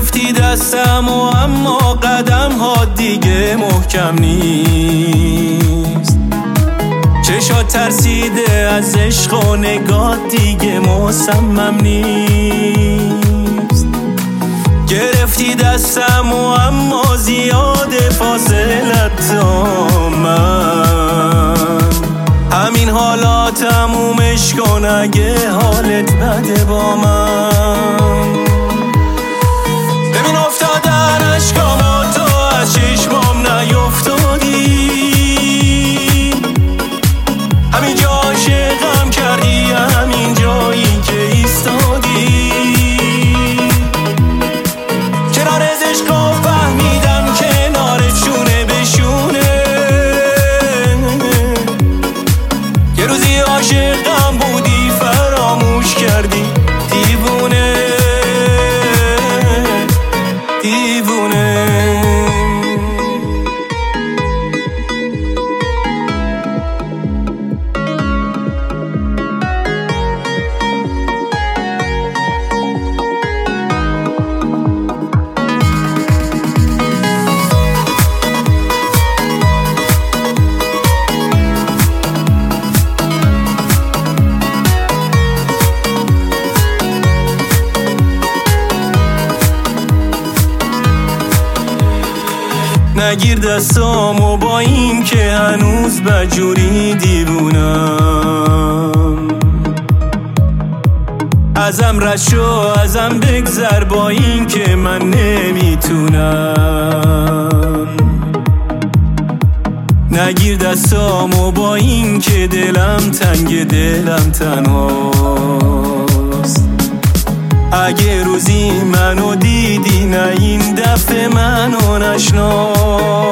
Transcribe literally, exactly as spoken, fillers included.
گرفتی دستم و اما قدم ها دیگه محکم نیست. چشات ترسیده از عشق و نگاه دیگه مصمم نیست. گرفتی دستم و اما زیاده فاصلت تا من. همین حالا تمومش کن اگه حالت بده با من. ببین افتادن اشکام تو از چشمام نیفتادی، همین جا عاشقم کردی، همین جایی که ایستادی. کنار عشقا فهمیدم کنارت شونه به شونه. یه روزی عاشقم بودی فراموش کردی، دیوونه دیوونه. نگیر دستامو با این که هنوز بجوری دیوونم. ازم رد شو ازم بگذر با این که من نمیتونم. نگیر دستامو با این که دلم تنگ دلم تنهاست. اگه روزی منو دیدی نه این دفعه منو نشناس.